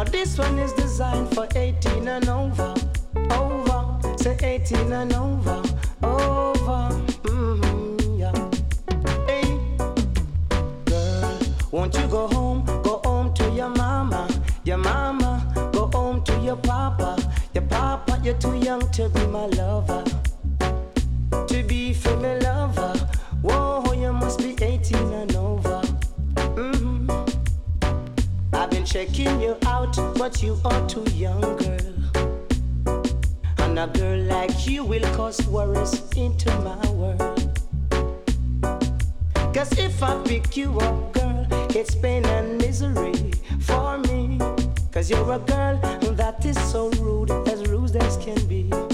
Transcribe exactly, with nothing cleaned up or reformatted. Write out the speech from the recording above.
this one is designed for eighteen and over. Over, say eighteen and over. Over, mm-hmm, yeah. Hey, girl, won't you go home? Go home to your mama. Your mama, go home to your papa. Your papa, you're too young to be my lover. To be for me lover. Whoa, you must be eighteen and over. Mm-hmm. I've been checking you out, but you are too young, girl. And a girl like you will cause worries into my world. Cause if I pick you up, girl, it's pain and misery for me. Cause you're a girl that is so rude, as rude as can be.